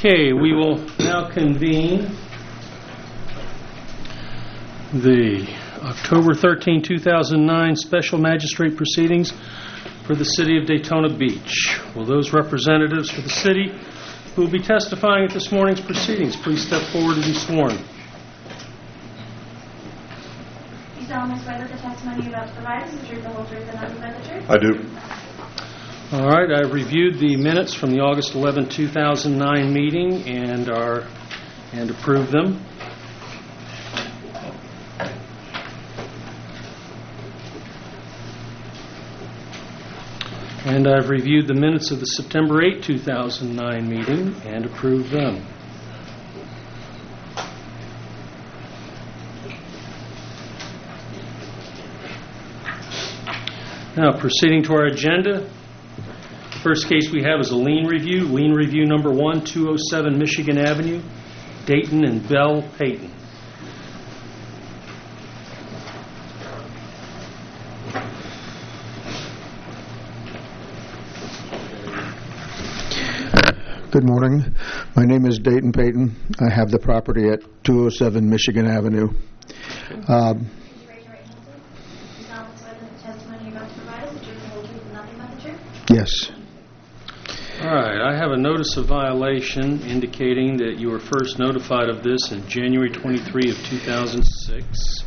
Okay, we will now convene the October 13, 2009 Special Magistrate Proceedings for the City of Daytona Beach. Will those representatives for the city who will be testifying at this morning's proceedings please step forward and be sworn? You solemnly swear that the testimony you're about to provide is the truth, the whole truth, and nothing but the truth? I do. All right, I've reviewed the minutes from the August 11, 2009 meeting and approved them. And I've reviewed the minutes of the September 8, 2009 meeting and approved them. Now, proceeding to our agenda. First case we have is a lien review number 1, 207 Michigan Avenue, Dayton and Bell Payton. Good morning. My name is Dayton Payton. I have the property at 207 Michigan Avenue. Yes. All right, I have a notice of violation indicating that you were first notified of this in January 23 of 2006.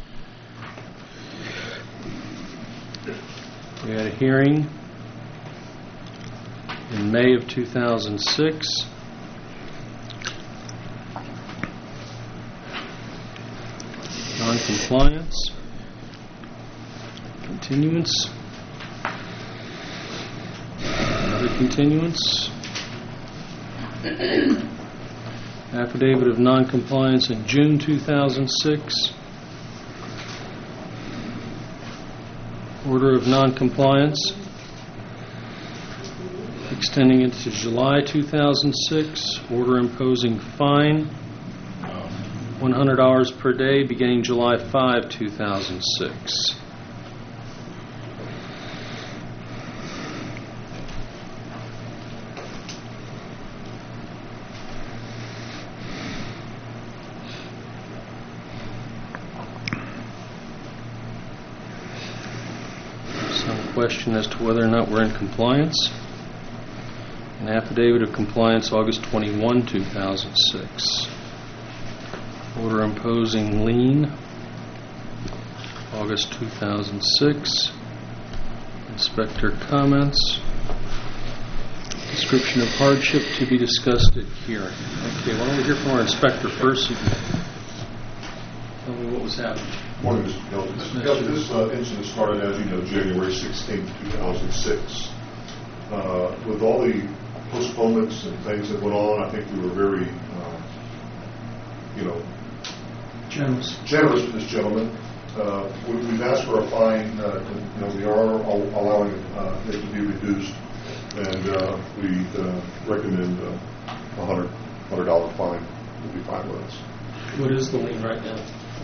We had a hearing in May of 2006. Non-compliance. Continuance. Continuance. Affidavit of non-compliance in June 2006. Order of non-compliance extending into July 2006. Order imposing fine $100 per day beginning July 5, 2006. Question as to whether or not we're in compliance. An affidavit of compliance August 21, 2006. Order imposing lien August 2006. Inspector comments. Description of hardship to be discussed at hearing. Okay, why don't we hear from our inspector first? You can tell me what was happening. Morning, Mr. Kelton. Mr. Kelton, this incident started, as you know, January 16, 2006. With all the postponements and things that went on, I think we were very, generous with this gentleman. We've asked for a fine. We are allowing it to be reduced, and we recommend a $100 fine will be fine with us. What is the lien right now?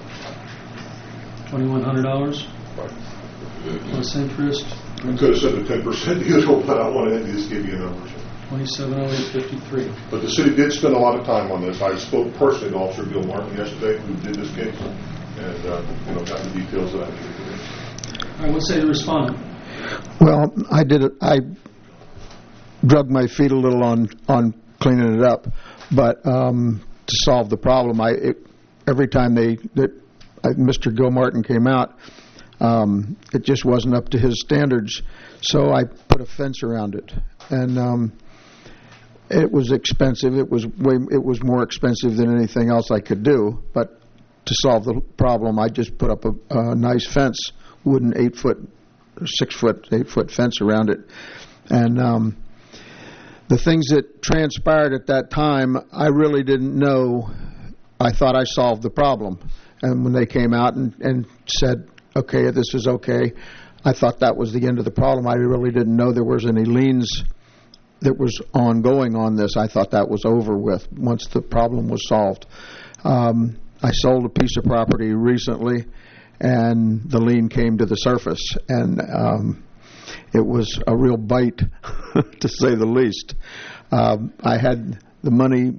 $2,100? Right. Plus interest? I could have said the 10% usual, but I wanted to just give you a number. $2,708.53. But the city did spend a lot of time on this. I spoke personally to Officer Bill Martin yesterday, who did this case, and got the details that I needed to. All right, what say the respondent? Well, I drug my feet a little on cleaning it up, but to solve the problem, every time Mr. Gilmartin came out, it just wasn't up to his standards, so I put a fence around it, and it was expensive. It was more expensive than anything else I could do, but to solve the problem, I just put up a nice fence, wooden 8-foot, 6-foot, 8-foot fence around it, and the things that transpired at that time, I really didn't know. I thought I solved the problem. And when they came out and said, okay, this is okay, I thought that was the end of the problem. I really didn't know there was any liens that was ongoing on this. I thought that was over with once the problem was solved. I sold a piece of property recently, and the lien came to the surface, and it was a real bite, to say the least. I had the money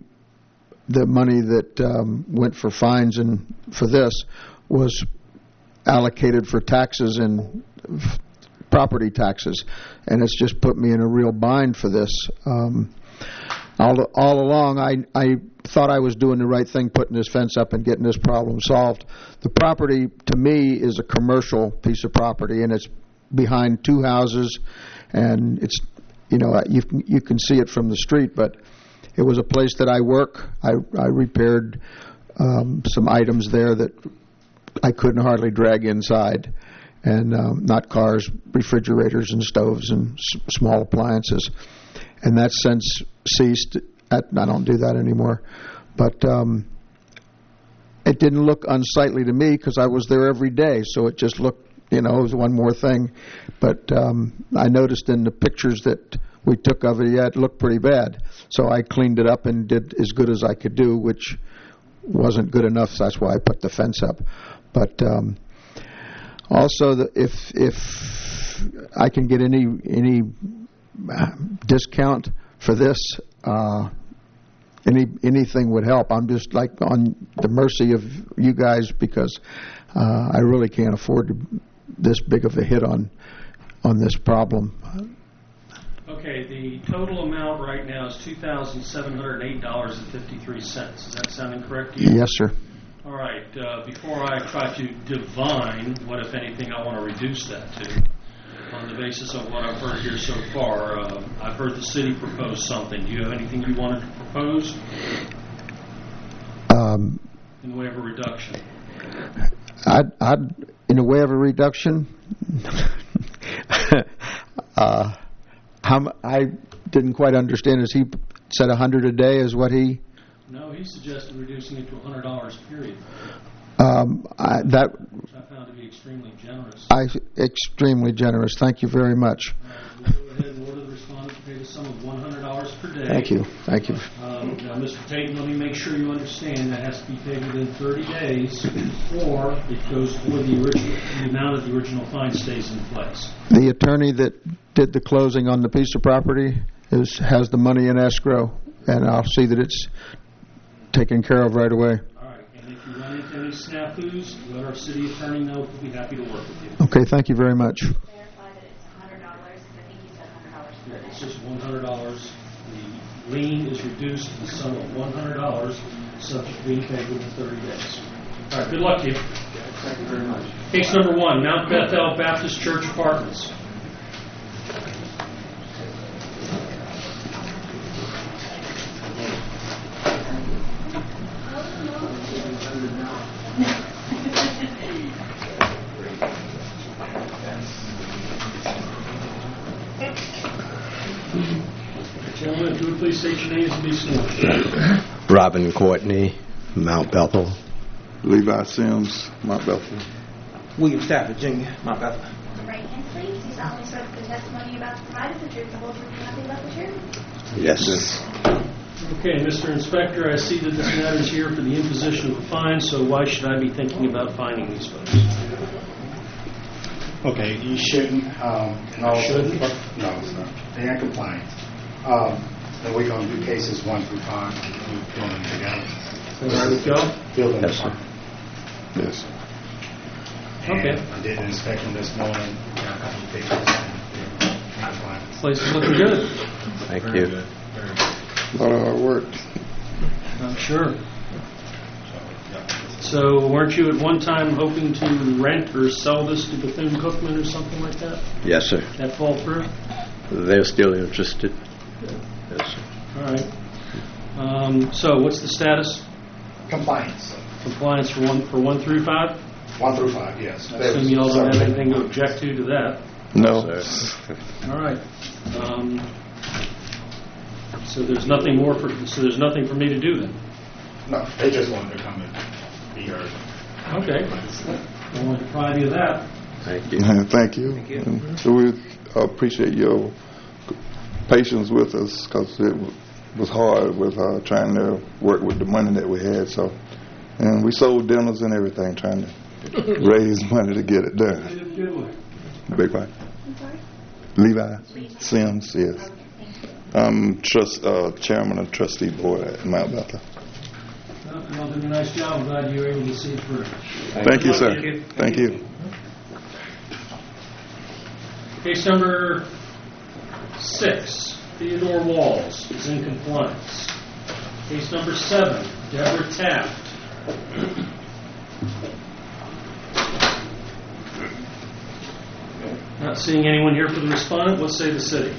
that went for fines and for this was allocated for taxes and property taxes, and it's just put me in a real bind for this. All along, I thought I was doing the right thing, putting this fence up and getting this problem solved. The property, to me, is a commercial piece of property, and it's behind two houses, and it's, you can see it from the street, but it was a place that I work. I repaired some items there that I couldn't hardly drag inside, and not cars, refrigerators and stoves and small appliances. And that's since ceased. I don't do that anymore. But it didn't look unsightly to me because I was there every day, so it just looked, it was one more thing. But I noticed in the pictures that we took of it, it looked pretty bad. So I cleaned it up and did as good as I could do, which wasn't good enough, so that's why I put the fence up. But also, if I can get any discount for this, anything would help. I'm just like on the mercy of you guys because I really can't afford this big of a hit on this problem. Okay, the total amount right now is $2,708.53. Is that sounding correct to you? Yes, sir. All right. Before I try to divine what, if anything, I want to reduce that to, on the basis of what I've heard here so far, I've heard the city propose something. Do you have anything you wanted to propose in the way of a reduction? I'd in the way of a reduction, I didn't quite understand. As he said, $100 a day is what he. No, he suggested reducing it to $100 period. That which I found to be extremely generous. Extremely generous. Thank you very much. We'll go ahead and order the respondent to pay the sum of $100 per day. Thank you. Now, Mr. Tatum, let me make sure you understand that has to be paid within 30 days, or it goes for the amount of the original fine stays in place. The attorney that did the closing on the piece of property has the money in escrow, and I'll see that it's taken care of right away. All right, and if you run into any snafus, let our city attorney know. We'll be happy to work with you. Okay, thank you very much. Clarify that it's $100, because I think you said $100 per day. It's just $100. The lien is reduced to the sum of $100, subject to being paid within 30 days. All right, good luck to you. Thank you very much. Case number 1, Mount Bethel Baptist Church Apartments. Gentlemen, if you would please state your names and be sworn. Robin Courtney, Mount Bethel. Levi Sims, Mount Bethel. William Stafford, Jr., Mount Bethel. Right hand, please. You solemnly swear that the testimony you're about to provide is the truth, the whole truth, and nothing but the truth? Yes. Okay, Mr. Inspector, I see that this matter is here for the imposition of a fine, so why should I be thinking about fining these folks? Okay, you shouldn't. Shouldn't? No, it's not. They ain't compliant. And we're going to do cases 1 through 5. We're doing them together. All right with Joe? Building Yes, sir. department. Yes. Okay. And I did an inspection this morning. Got a couple of cases. And they're in compliance. Place is looking good. Thank Very you. good. Very good. A lot of hard work. I'm sure. So, yeah. So weren't you at one time hoping to rent or sell this to Bethune-Cookman or something like that? Yes, sir. That fall through? They're still interested. Yes, sir. All right. So what's the status? Compliance. Compliance for 1 through 5? 1 through 5, yes. I assume you all don't have anything to object to that. No. Sir. All right. So there's nothing more so there's nothing for me to do then. No, they just wanted to come and be heard. Okay. I want to deprive you of that. Thank you. Thank you. And so we appreciate your patience with us because it was hard with trying to work with the money that we had. So, and we sold dinners and everything trying to raise money to get it done. Big one. I'm sorry? Levi Sims, yes. Okay, thank you. I'm chairman of trustee board at Mount Bethel. Y'all did a nice job. I'm glad you were able to see it through. Thank you, sir. Thank you. Case number 6, Theodore Walls is in compliance. Case number 7, Deborah Taft. Not seeing anyone here for the respondent. What say the city?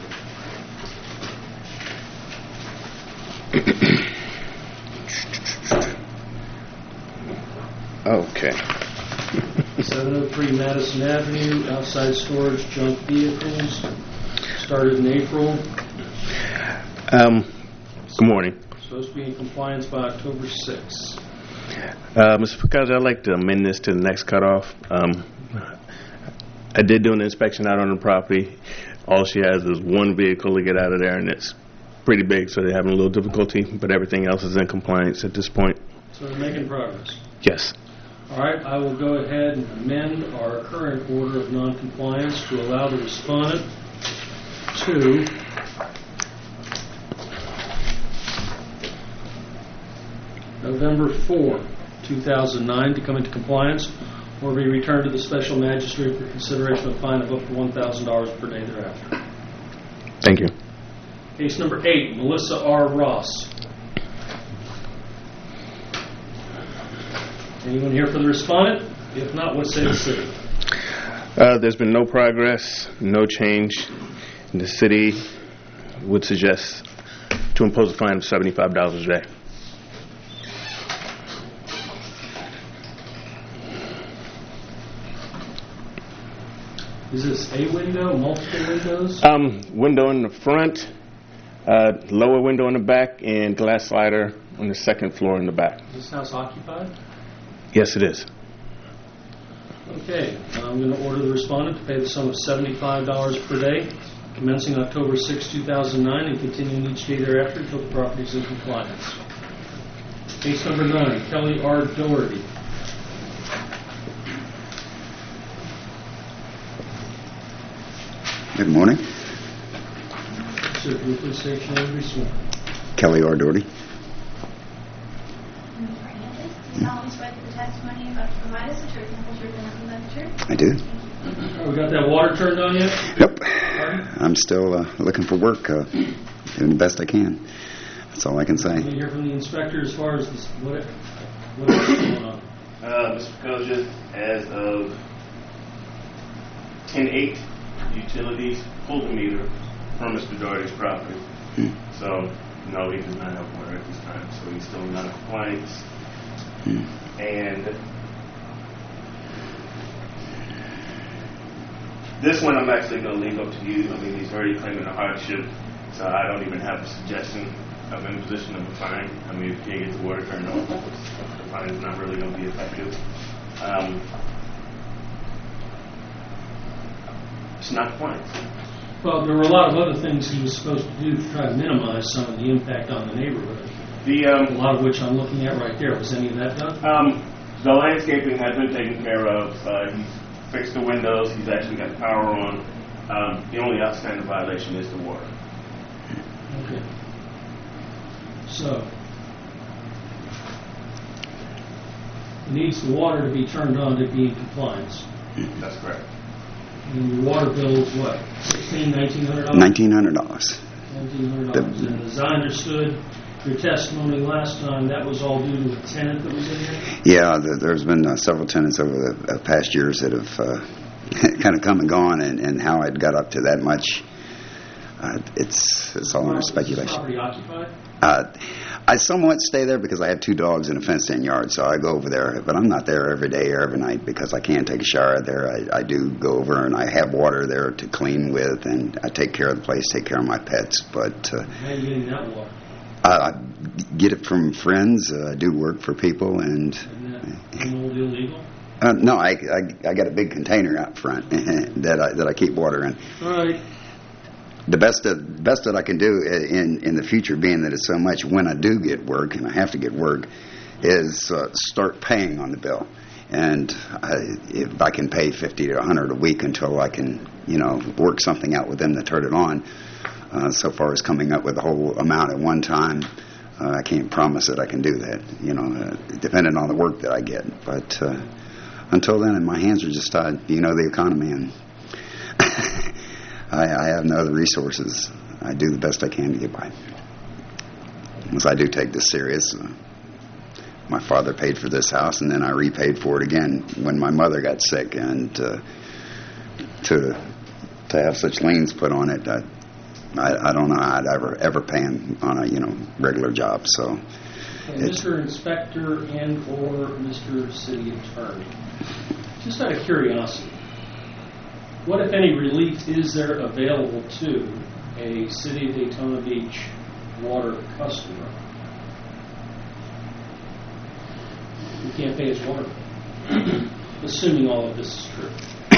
Okay. 703 Madison Avenue, outside storage junk vehicles. Started in April. Good morning. Supposed to be in compliance by October 6th. Mr. Picasso, I'd like to amend this to the next cutoff. I did do an inspection out on the property. All she has is one vehicle to get out of there, and it's pretty big, so they're having a little difficulty, but everything else is in compliance at this point. So they're making progress. Yes. All right, I will go ahead and amend our current order of noncompliance to allow the respondent to November 4, 2009 to come into compliance or be returned to the special magistrate for consideration of a fine of up to $1,000 per day thereafter. Thank you. Case number 8, Melissa R. Ross. Anyone here for the respondent? If not, what say the city? There's been no progress, no change. The city would suggest to impose a fine of $75 a day. Is this a window, multiple windows? Window in the front, lower window in the back, and glass slider on the second floor in the back. Is this house occupied? Yes, it is. Okay, I'm going to order the respondent to pay the sum of $75 per day, commencing October 6, 2009, and continuing each day thereafter until the property is in compliance. Case number 9, Kelly R. Doherty. Good morning. Sir, can you please state your name and be sworn? Kelly R. Doherty. Do you solemnly swear that the testimony you're about to provide us the truth and the whole truth and nothing but the truth? I do. We got that water turned on yet? Yep. Pardon? I'm still looking for work, doing the best I can. That's all I can say. Can you hear from the inspector as far as this, what is going on? Mr. Koja, as of 10/8, utilities pulled the meter from Mr. Doherty's property. So, no, he does not have water at this time, so he's still not in compliance. And this one I'm actually going to leave up to you. I mean, he's already claiming a hardship, so I don't even have a suggestion of imposition of a fine. I mean, if you can't get the water turned on, the fine is not really going to be effective. It's not compliance. Well, there were a lot of other things he was supposed to do to try to minimize some of the impact on the neighborhood. A lot of which I'm looking at right there. Was any of that done? The landscaping has been taken care of. He's fixed the windows. He's actually got power on. The only outstanding violation is the water. Okay. So, he needs the water to be turned on to be in compliance. That's correct. And your water bill is what? $1,900? $1,900. $1,900. And as I understood your testimony last time, that was all due to a tenant that was in there? Yeah, there's been several tenants over the past years that have kind of come and gone, and how it got up to that much, it's all under speculation. Is the property occupied? I somewhat stay there because I have 2 dogs in a fenced-in yard, so I go over there. But I'm not there every day or every night because I can't take a shower there. I do go over, and I have water there to clean with, and I take care of the place, take care of my pets. But how are you getting that water? I get it from friends. I do work for people, and Isn't that illegal? no, I got a big container out front that I keep water in. All right. The best that I can do in the future, being that it's so much, when I do get work, and I have to get work, is start paying on the bill. And if I can pay $50 to $100 a week until I can, work something out with them to turn it on, So far as coming up with the whole amount at one time, I can't promise that I can do that, depending on the work that I get. But until then, my hands are just tied. The economy, and I have no other resources. I do the best I can to get by. Because I do take this serious. My father paid for this house, and then I repaid for it again when my mother got sick. And to have such liens put on it, I don't know how I'd ever pay him on a regular job. So, Mr. Inspector and or Mr. City Attorney, just out of curiosity, what if any relief is there available to a City of Daytona Beach water customer who can't pay his water bill, assuming all of this is true?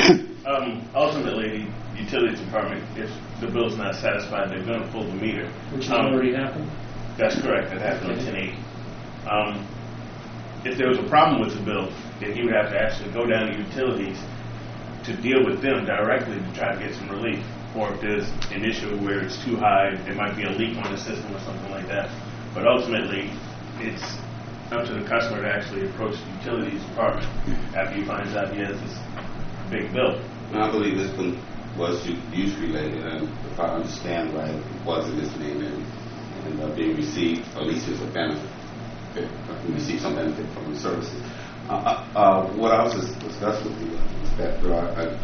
Ultimately, the utilities department, if the bill's not satisfied, they're going to pull the meter. Which has already happened? That's correct. That happened on 10/8. If there was a problem with the bill, then he would have to actually go down to utilities to deal with them directly to try to get some relief. Or if there's an issue where it's too high, there might be a leak on the system or something like that. But ultimately, it's up to the customer to actually approach the utilities department after he finds out he has this big bill. I believe this one was use related, and if I understand right, it was in his name and being received, at least as a benefit, receive some benefit from the services. What I was discussing with the inspector,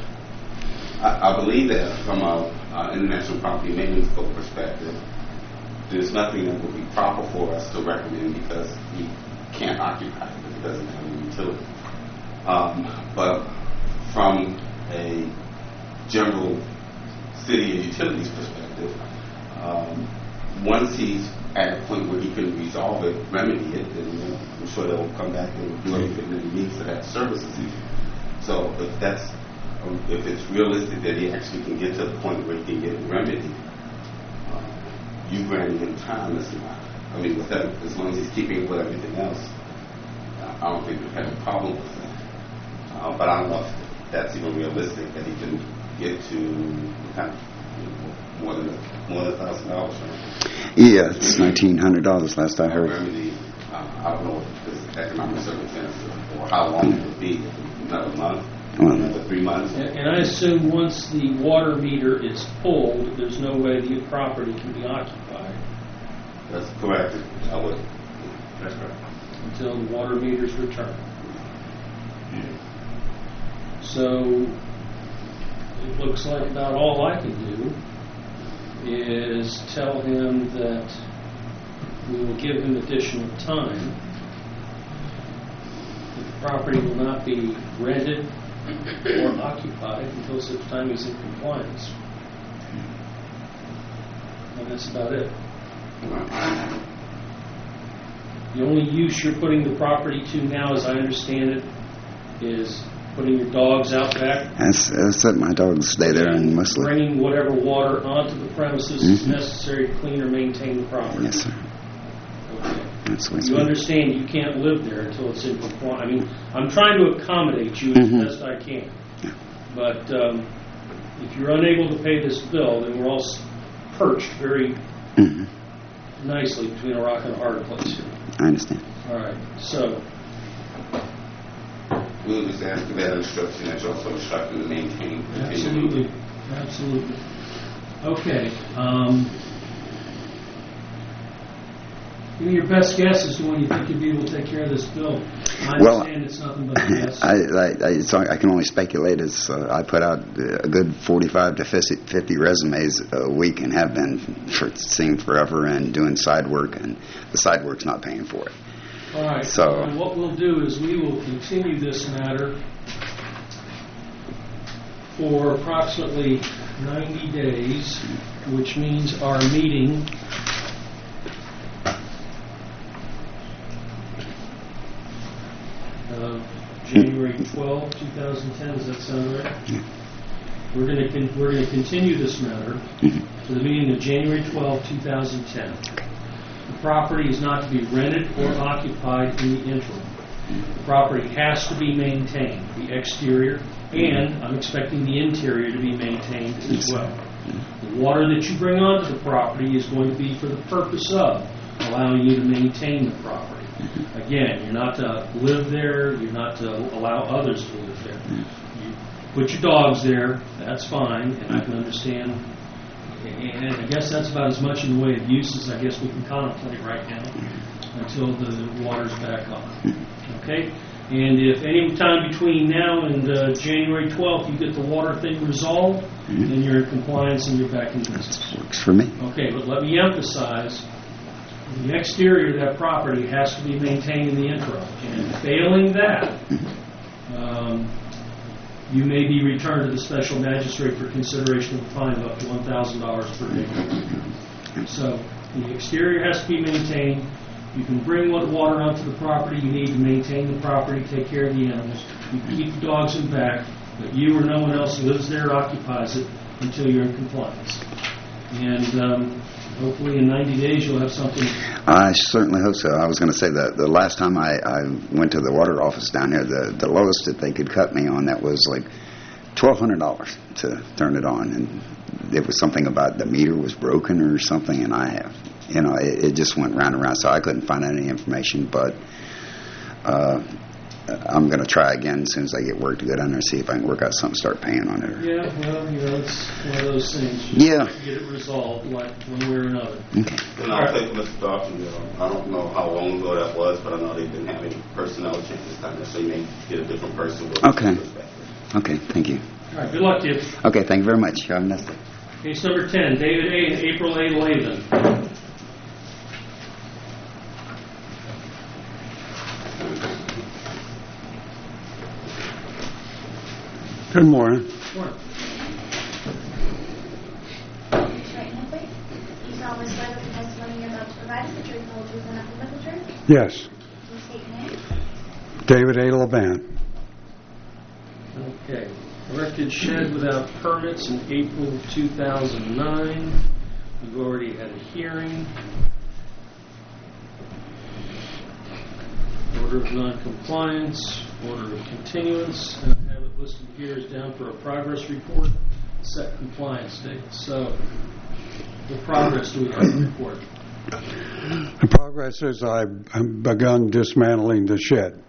I believe that from an International Property Maintenance Code perspective, there's nothing that would be proper for us to recommend because he can't occupy it because he doesn't have any utility. But from a general city and utilities perspective, once he's at a point where he can resolve it, remedy it, then I'm sure they'll come back and do everything that he needs to have services. So if it's realistic that he actually can get to the point where he can get it remedied, you granting him time is not. I mean, with that, as long as he's keeping it with everything else, I don't think we've had a problem with that. But I don't know if that's even realistic that he can get to kind of more than $1,000. Right? Yeah, it's $1,900 last I heard. Remedy, I don't know if this economic circumstances or how long it would be. Another month, another 3 months. And I assume once the water meter is pulled, there's no way the property can be occupied. That's correct. I would. That's correct. Until the water meter's returned. So it looks like about all I can do is tell him that we will give him additional time. The property will not be rented or occupied until such time he's in compliance. And that's about it. The only use you're putting the property to now, as I understand it, is putting your dogs out back. That's it. My dogs stay there and mostly bringing whatever water onto the premises is necessary to clean or maintain the property. Yes, sir. Okay. That's what You understand you can't live there until it's in compliance. I mean, I'm trying to accommodate you as best I can. Yeah. But if you're unable to pay this bill, then we're all perched very nicely between a rock and a hard place here. I understand. All right. So we'll just ask for that instruction that you're also instructing to maintain. Absolutely. Absolutely. Okay. Give me your best guess as to when you think you'll be able to take care of this bill. I understand it's nothing but a guess. I can only speculate. I put out a good 45 to 50 resumes a week and have been for seeing forever and doing side work, and the side work's not paying for it. All right. So and what we'll do is we will continue this matter for approximately 90 days, which means our meeting January 12, 2010. Does that sound right? Yeah. We're going to continue this matter to the meeting of January 12, 2010. The property is not to be rented or occupied in the interim. The property has to be maintained, the exterior, and I'm expecting the interior to be maintained as well. The water that you bring onto the property is going to be for the purpose of allowing you to maintain the property. Again, you're not to live there, you're not to allow others to live there. You put your dogs there, that's fine, and I can understand. And I guess that's about as much in the way of uses I guess we can contemplate right now until the water's back on. Okay? And if any time between now and January 12th you get the water thing resolved, then you're in compliance and you're back in business. Works for me. Okay, but let me emphasize, the exterior of that property has to be maintained in the interim. And failing that, you may be returned to the special magistrate for consideration of a fine of up to $1,000 per day. So the exterior has to be maintained. You can bring water onto the property. You need to maintain the property, take care of the animals. You can keep the dogs in back, but you or no one else lives there or occupies it until you're in compliance. And hopefully in 90 days you'll have something. I certainly hope so. I was going to say that the last time I went to the water office down here, the lowest that they could cut me on that was like $1,200 to turn it on. And it was something about the meter was broken or something, and it just went round and round, so I couldn't find any information, but I'm going to try again as soon as I get work to go down there and see if I can work out something, start paying on it. Yeah, well, it's one of those things. You have to get it resolved, like one way or another. Okay. And I'll take Mr. Dawson, I don't know how long ago that was, but I know they didn't have any personnel changes down there, so you may get a different person with Okay. Okay, thank you. All right, good luck to you. Okay, thank you very much. Have a nice day. Case number 10, David A. and April A. Lathan. Good morning. Morning. Raise your right hand, please. Do you solemnly swear that the testimony you're about to provide is the truth, the whole truth, and nothing but the truth? Yes, Please state your name. David A. Laban. Okay. Erected shed without permits in April 2009. We've already had a hearing. Order of non-compliance, order of continuance, and I have it listed here as down for a progress report, set compliance date. So, what progress do we have to report? The progress is I've begun dismantling the shed.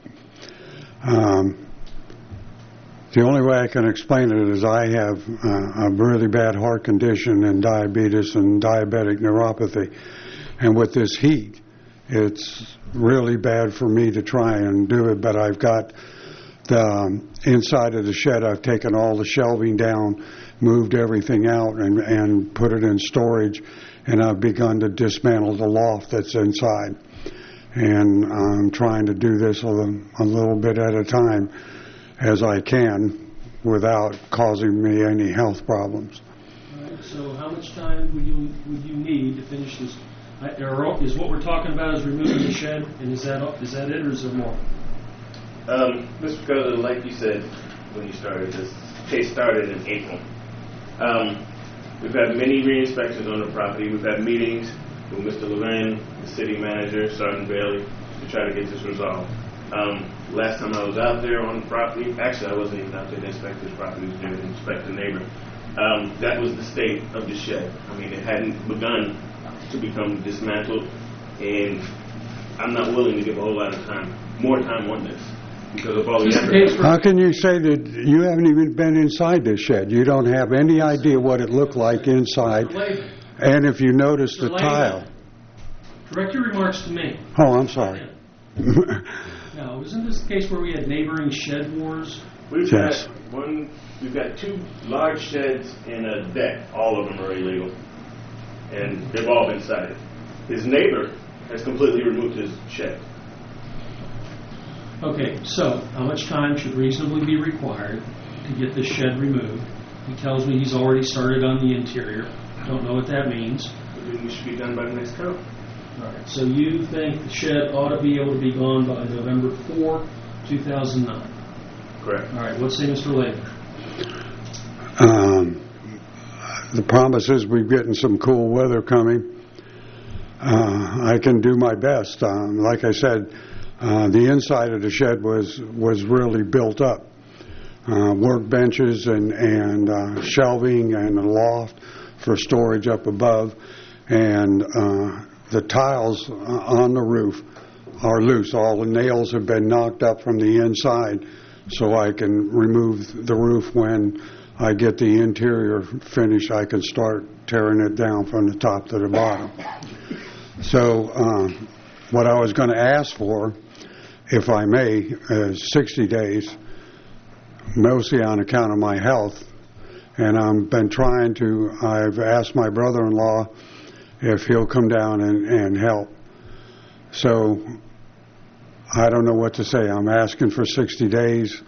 The only way I can explain it is I have a really bad heart condition and diabetes and diabetic neuropathy. And with this heat, it's really bad for me to try and do it, but I've got the inside of the shed, I've taken all the shelving down, moved everything out, and put it in storage, and I've begun to dismantle the loft that's inside. And I'm trying to do this a little bit at a time as I can without causing me any health problems. All right, so how much time would you need to finish this? Is what we're talking about is removing the shed, and is that it, or is there more? Mr. President, like you said when you started, this case started in April. We've had many re-inspections on the property. We've had meetings with Mr. Levin, the city manager, Sergeant Bailey, to try to get this resolved. Last time I was out there on the property, actually I wasn't even out there to inspect this property, I was there to inspect the neighbor. That was the state of the shed. I mean, it hadn't begun to become dismantled, and I'm not willing to give a whole lot of time, more time on this, because of all the effort. How can you say that you haven't even been inside this shed? You don't have any idea what it looked like inside, and if you notice the tile. Direct your remarks to me. Oh, I'm sorry. Now, isn't this the case where we had neighboring shed wars? We've got two large sheds and a deck. All of them are illegal, and they've all been cited. His neighbor has completely removed his shed. Okay, so how much time should reasonably be required to get this shed removed? He tells me he's already started on the interior. Don't know what that means. We should be done by the next count. All right, so you think the shed ought to be able to be gone by November 4, 2009? Correct. All right, what's say, Mr. Layton? The promise is we're getting some cool weather coming. I can do my best. Like I said, the inside of the shed was really built up. workbenches and shelving and a loft for storage up above. And the tiles on the roof are loose. All the nails have been knocked up from the inside, so I can remove the roof when I get the interior finished. I can start tearing it down from the top to the bottom. So what I was going to ask for, if I may, is 60 days, mostly on account of my health. And I've asked my brother-in-law if he'll come down and help. So I don't know what to say. I'm asking for 60 days.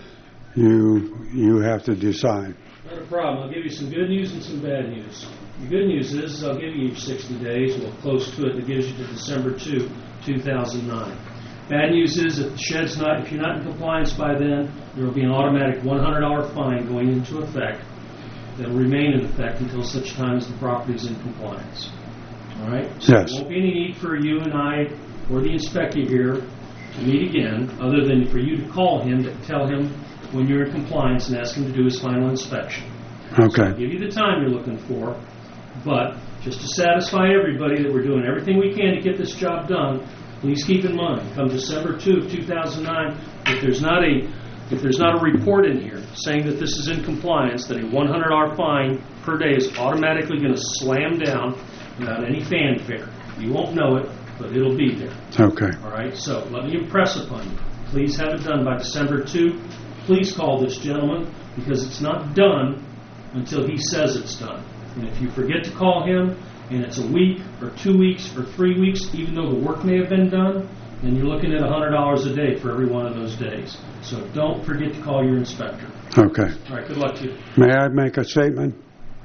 You have to decide. Not a problem. I'll give you some good news and some bad news. The good news is I'll give you 60 days, well, close to it. That gives you to December 2, 2009. Bad news is if you're not in compliance by then, there will be an automatic $100 fine going into effect that will remain in effect until such time as the property is in compliance. All right? So Yes. There won't be any need for you and I or the inspector here to meet again, other than for you to call him to tell him when you're in compliance and ask him to do his final inspection. Okay. So I'll give you the time you're looking for, but just to satisfy everybody that we're doing everything we can to get this job done, please keep in mind, come December 2 of 2009, if there's not a report in here saying that this is in compliance, that a $100 fine per day is automatically going to slam down without any fanfare. You won't know it, but it'll be there. Okay. All right, so let me impress upon you. Please have it done by December 2. Please call this gentleman, because it's not done until he says it's done. And if you forget to call him, and it's a week or 2 weeks or 3 weeks, even though the work may have been done, then you're looking at $100 a day for every one of those days. So don't forget to call your inspector. Okay. All right, good luck to you. May I make a statement?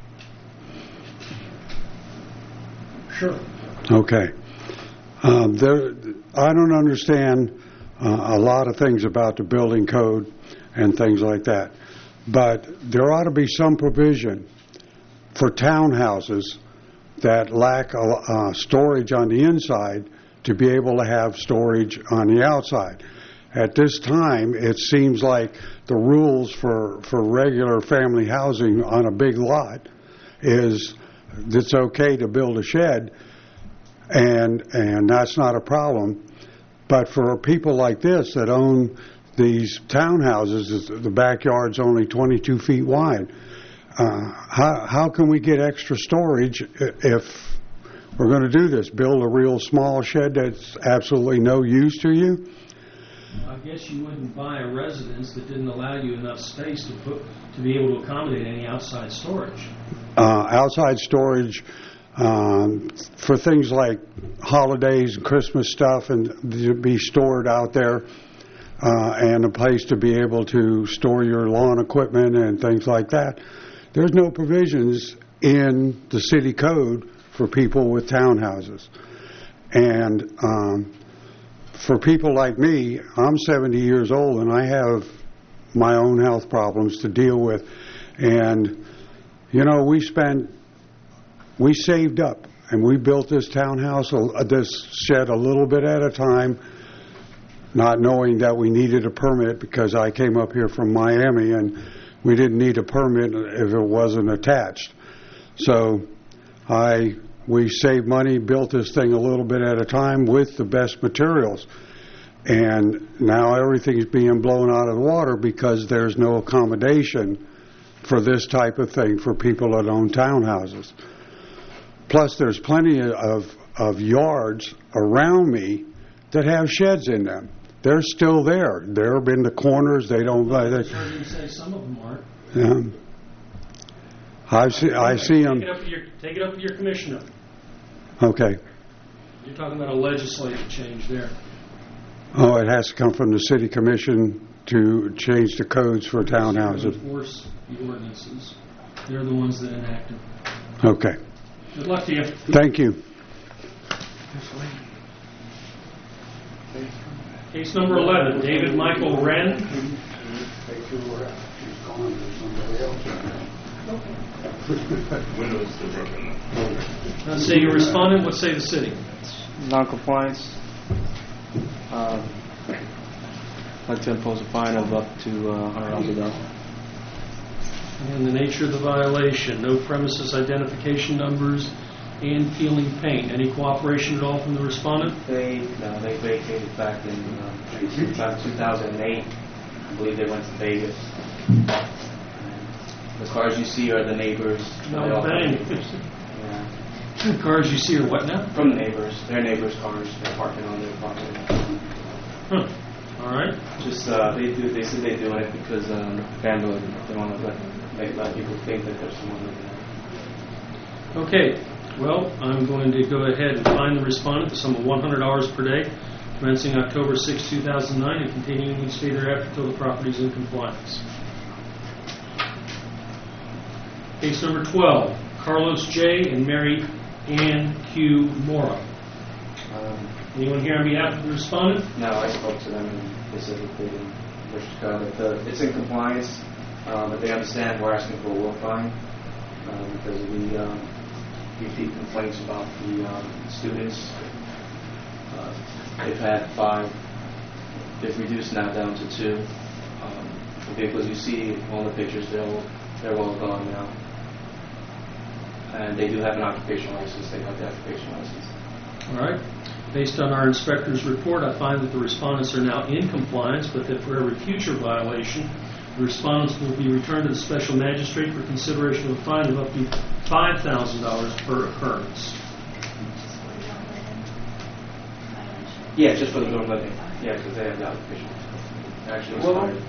Sure. Okay. I don't understand a lot of things about the building code and things like that, but there ought to be some provision for townhouses that lack storage on the inside to be able to have storage on the outside. At this time, it seems like the rules for regular family housing on a big lot is it's okay to build a shed, and that's not a problem. But for people like this that own these townhouses, the backyard's only 22 feet wide. How can we get extra storage if we're going to do this? Build a real small shed that's absolutely no use to you? I guess you wouldn't buy a residence that didn't allow you enough space to be able to accommodate any outside storage. Outside storage for things like holidays and Christmas stuff, and to be stored out there, and a place to be able to store your lawn equipment and things like that. There's no provisions in the city code for people with townhouses. And for people like me, I'm 70 years old and I have my own health problems to deal with. And, you know, we saved up and we built this townhouse, this shed a little bit at a time, not knowing that we needed a permit because I came up here from Miami and we didn't need a permit if it wasn't attached. So we saved money, built this thing a little bit at a time with the best materials. And now everything's being blown out of the water because there's no accommodation for this type of thing for people that own townhouses. Plus, there's plenty of yards around me that have sheds in them. They're still there. They're in the corners. They don't. I certainly say some of them aren't. Yeah. I see them. Take it up with your commissioner. Okay. You're talking about a legislative change there. Oh, it has to come from the city commission to change the codes for townhouses. Enforce the ordinances. They're the ones that enact them. Okay. Good luck to you. Thank you. Case number 11, David Michael Wren. Windows still broken. Say your respondent. What say the city? Non-compliance. like to impose a fine of up to $100 a day. And the nature of the violation, no premises identification numbers and peeling paint. Any cooperation at all from the respondent? They vacated back in about 2008. I believe they went to Vegas. The cars you see are the neighbors. No, They all- bang. Yeah. The cars you see are what now? From the neighbors. Their neighbors' cars. They're parking on their property. Huh. All right. Just they say they're doing it because vandalism. They want to let people think that there's someone living there. Okay. Well, I'm going to go ahead and fine the respondent the sum of $100 per day, commencing October 6, 2009, and continuing each day thereafter until the property is in compliance. Case number 12, Carlos J. and Mary Ann Q. Mora. Anyone here on behalf of the respondent? No, I spoke to them and they said that they didn't wish to go. That it's in compliance, but they understand we're asking for a will fine because of the repeat complaints about the students. They've had 5. They've reduced now down to 2. The vehicles you see on the pictures, they're all gone now. And they do have an occupational license. They have the occupational license. All right. Based on our inspector's report, I find that the respondents are now in compliance, but that for every future violation, the respondents will be returned to the special magistrate for consideration of a fine of up to $5,000 per occurrence. Yeah, just for the door living. Yeah, because they have the occupational license. Actually, expired.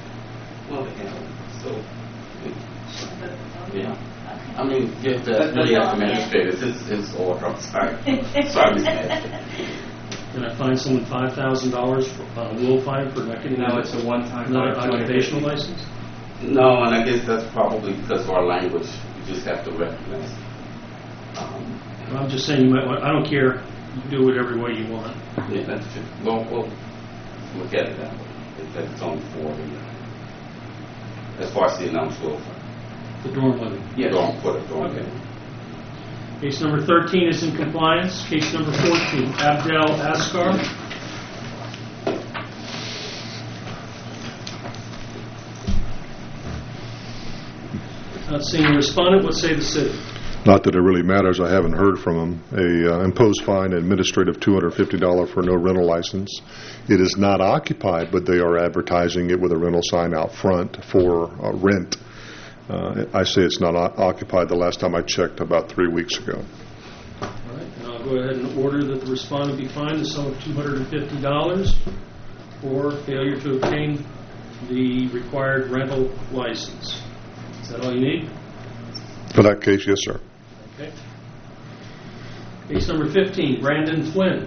Yeah. I mean, give the administrators his order. I'm sorry. Sorry, Mr. Magistrate. Can I find someone $5,000 for a will fine for not getting No, it's a one-time another fine. occupational license? No, and I guess that's probably because of our language. You just have to recognize. I'm just saying you might want, I don't care, you can do it every way you want. Yeah, that's true. We'll look at it that way. It's only for as far as the announced will fine. The dorm living. Yeah, don't put it on. Okay. Case number 13 is in compliance. Case number 14, Abdel Ascar. Not seeing the respondent, what say the city? Not that it really matters. I haven't heard from them. A imposed fine, administrative $250 for no rental license. It is not occupied, but they are advertising it with a rental sign out front for rent. I say it's not occupied the last time I checked about 3 weeks ago. All right, and I'll go ahead and order that the respondent be fined the sum of $250 for failure to obtain the required rental license. Is that all you need? For that case, yes, sir. Okay. Case number 15, Brandon Flynn.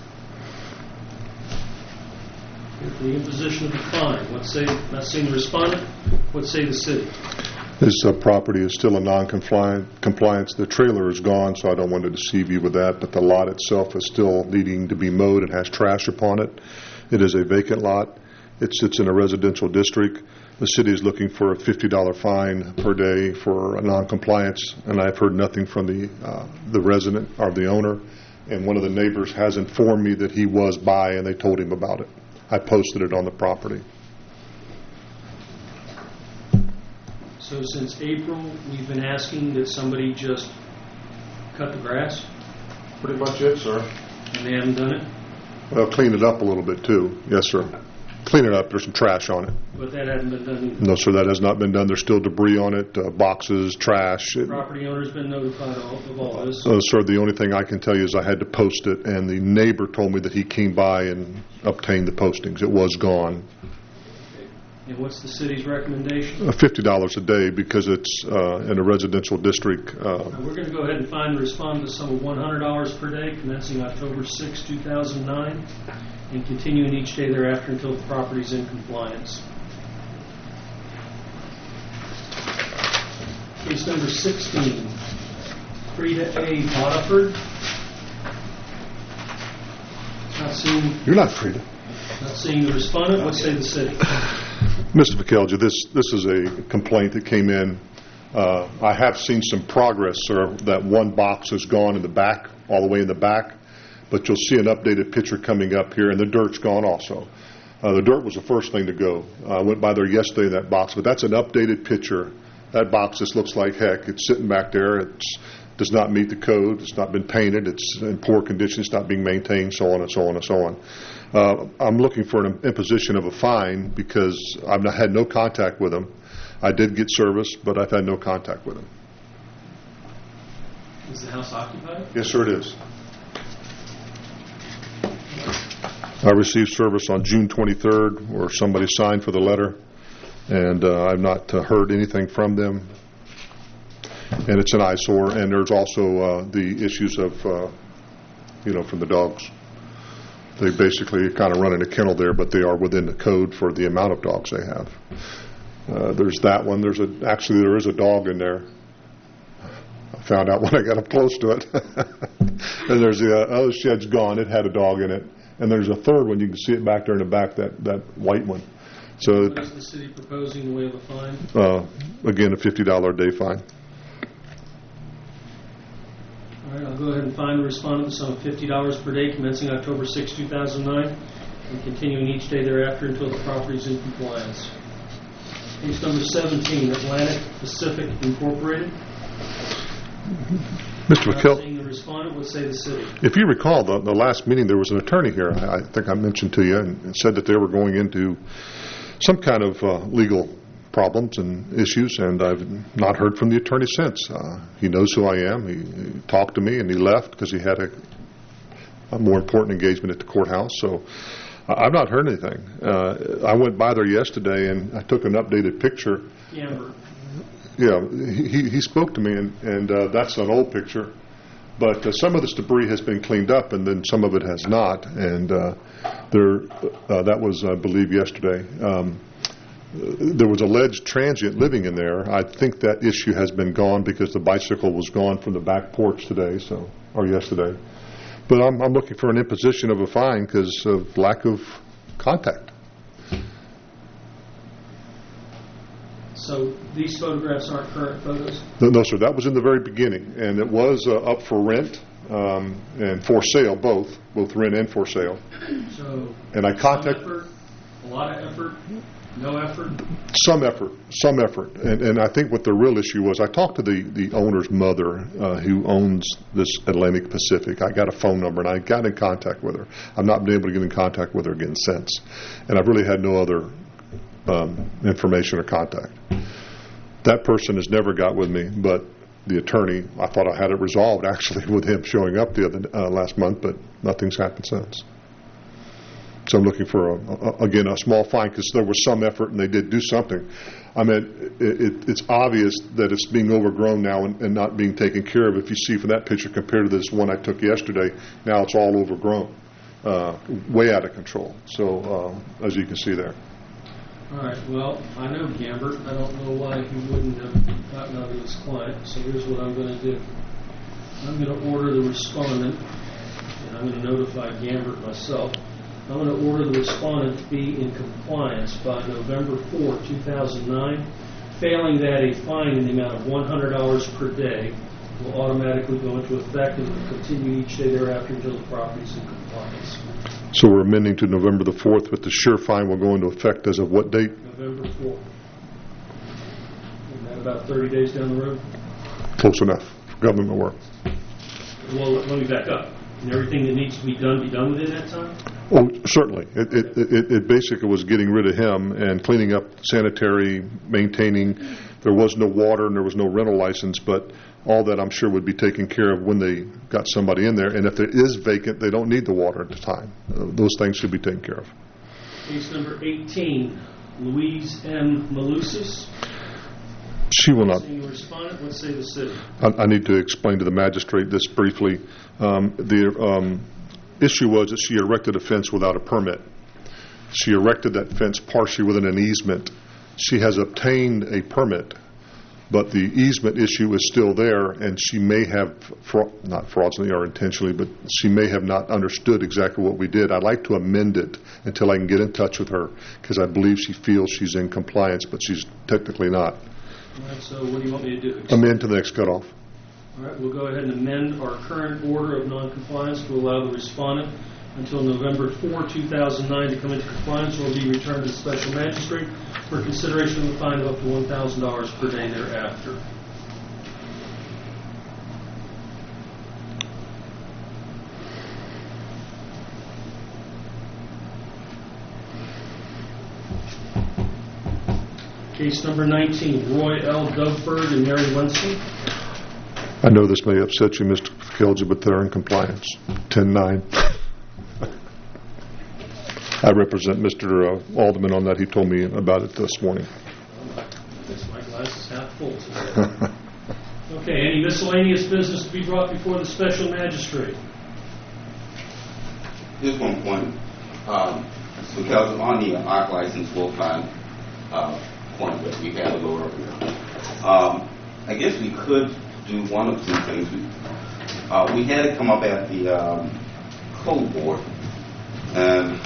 With the imposition of the fine. What say, not seeing the respondent, what say the city? This property is still in non-compliance. The trailer is gone, so I don't want to deceive you with that, but the lot itself is still needing to be mowed and has trash upon it. It is a vacant lot. It sits in a residential district. The city is looking for a $50 fine per day for a non-compliance, and I've heard nothing from the resident or the owner, and one of the neighbors has informed me that he was by and they told him about it. I posted it on the property. So since April, we've been asking that somebody just cut the grass, Pretty much it, sir. and they haven't done it, Well, clean it up a little bit, too. Yes, sir. Clean it up. There's some trash on it. but that hasn't been done either. No, sir, that has not been done. There's still debris on it, boxes, trash. The property owner's been notified of all this. Sir, the only thing I can tell you is I had to post it, and the neighbor told me that he came by and obtained the postings. It was gone. And what's the city's recommendation? $50 a day because it's in a residential district. We're going to go ahead and fine the respondent the sum of $100 per day, commencing October 6, 2009, and continuing each day thereafter until the property is in compliance. Case number 16, Frida A. Bodiford. You're not Frida. Not seeing the respondent. What say the city? Mr. McKelvey, this is a complaint that came in. I have seen some progress, sir. That one box is gone in the back, all the way in the back, but you'll see an updated picture coming up here, and the dirt's gone also. The dirt was the first thing to go. I went by there yesterday in that box, but that's an updated picture. That box just looks like heck. It's sitting back there. It does not meet the code. It's not been painted. It's in poor condition. It's not being maintained, so on and so on and so on. I'm looking for an imposition of a fine because I've had no contact with them. I did get service, but I've had no contact with them. Is the house occupied? Yes, sir, it is. I received service on June 23rd where somebody signed for the letter, and I've not heard anything from them. And it's an eyesore, and there's also the issues of, from the dogs. They basically kind of run in a kennel there, but they are within the code for the amount of dogs they have. There's that one. Actually, there is a dog in there. I found out when I got up close to it. And there's the other shed's gone. It had a dog in it. And there's a third one. You can see it back there in the back, that white one. So, what is the city proposing in the way of a fine? Again, a $50 a day fine. All right, I'll go ahead and fine the respondent the sum of $50 per day commencing October 6, 2009, and continuing each day thereafter until the property is in compliance. Case number 17, Atlantic Pacific Incorporated. Mr. McKill, Seeing the respondent, what say the city? if you recall, the last meeting there was an attorney here. I think I mentioned to you and said that they were going into some kind of legal problems and issues, and I've not heard from the attorney since. He knows who I am. He talked to me, and he left because he had a more important engagement at the courthouse. So I've not heard anything. I went by there yesterday, and I took an updated picture. Amber. Yeah, he spoke to me, and that's an old picture. But some of this debris has been cleaned up, and then some of it has not. And that was, I believe, yesterday. There was alleged transient living in there. I think that issue has been gone because the bicycle was gone from the back porch today, or yesterday. But I'm looking for an imposition of a fine because of lack of contact. So these photographs aren't current photos? No, sir. That was in the very beginning, and it was up for rent and for sale, both rent and for sale. So and I contacted. Some effort, a lot of effort, no effort? Some effort. And I think what the real issue was, I talked to the owner's mother who owns this Atlantic Pacific. I got a phone number, and I got in contact with her. I've not been able to get in contact with her again since. And I've really had no other information or contact. That person has never got with me, but the attorney, I thought I had it resolved actually with him showing up the other last month, but nothing's happened since. So I'm looking for, again, a small fine because there was some effort and they did do something. I mean, it's obvious that it's being overgrown now and not being taken care of. If you see from that picture compared to this one I took yesterday, now it's all overgrown, way out of control. So as you can see there. All right, well, I know Gambert. I don't know why he wouldn't have gotten out of his client, so here's what I'm going to do. I'm going to order the respondent, and I'm going to notify Gambert myself. I'm going to order the respondent to be in compliance by November 4, 2009. Failing that, a fine in the amount of $100 per day will automatically go into effect and will continue each day thereafter until the property is in compliance. So we're amending to November the 4th, but the sure fine will go into effect as of what date? November 4th. Isn't that about 30 days down the road? Close enough for government work. Well, let me back up. Can everything that needs to be done within that time? Oh, certainly. It basically was getting rid of him and cleaning up sanitary, maintaining. There was no water and there was no rental license, but all that I'm sure would be taken care of when they got somebody in there. And if there is vacant, they don't need the water at the time. Those things should be taken care of. Case number 18, Louise M. Malusis. She will not. Seeing the respondent, what say the city? I need to explain to the magistrate this briefly. The issue was that she erected a fence without a permit. She erected that fence partially within an easement. She has obtained a permit, but the easement issue is still there, and she may have, not fraudulently or intentionally, but she may have not understood exactly what we did. I'd like to amend it until I can get in touch with her, because I believe she feels she's in compliance, but she's technically not. All right, so what do you want me to do? Amend to the next cutoff. All right, we'll go ahead and amend our current order of noncompliance to allow the respondent until November 4, 2009 to come into compliance or be returned to the special magistrate for consideration of a fine of up to $1,000 per day thereafter. Case number 19, Roy L. Doveberg and Mary Winston. I know this may upset you, Mr. Kelge, but they're in compliance. 10-9. I represent Mr. Alderman on that. He told me about it this morning. Guess my glass is half full today. Okay, any miscellaneous business to be brought before the special magistrate? Just one point. So Kelvin, on the ARC license will find point that we had a little earlier. I guess we could do one of two things. We had it come up at the code board, and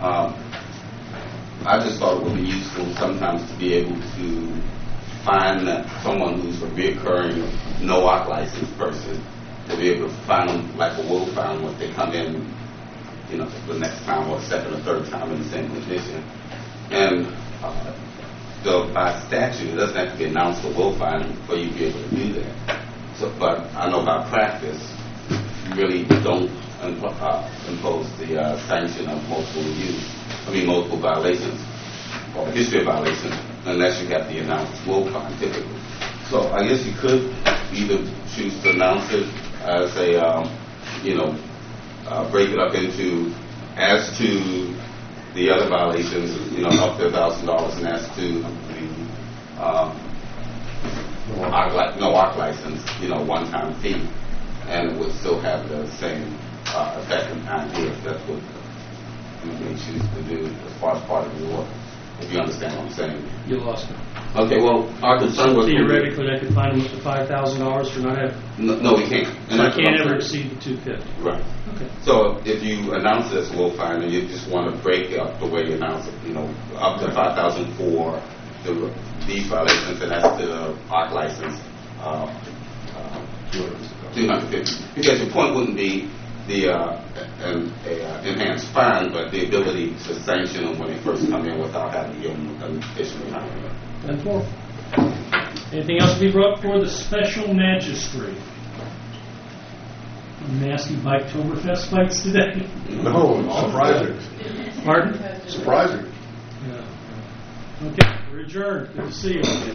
I just thought it would be useful sometimes to be able to find someone who's a reoccurring no ARC license person, to be able to find them like a will find when they come in, you know, the next time or second or third time in the same condition. And so by statute, it doesn't have to be announced a will find for you to be able to do that. So, but I know by practice, you really don't impose the sanction of multiple violations or history of violations unless you have the announced will find typically. So I guess you could either choose to announce it as a, break it up into as to the other violations, up to $1,000, and as to the no ARC license, one-time fee, and it would still have the same effect and idea if that's what you may choose to do as far as part of the order. If you understand what I'm saying. You lost me. Okay, well, our concern was... Theoretically, I could fine them up to $5,000 for not having... No, we can't. So I can't ever exceed the $250. Right. Okay. So if you announce this will fine and you just want to break it up the way you announce it, up to $5,000 for these violations, and that's the ARC license, $250. Because your point wouldn't be the enhanced fine, but the ability to sanction them when they first come in without having to give them an additional time. 10-4. Anything else to be brought before the special magistrate? Nasty Biketoberfest fights today? No, surprising. Pardon? Surprising. Yeah. Okay, we're adjourned. Good to see you.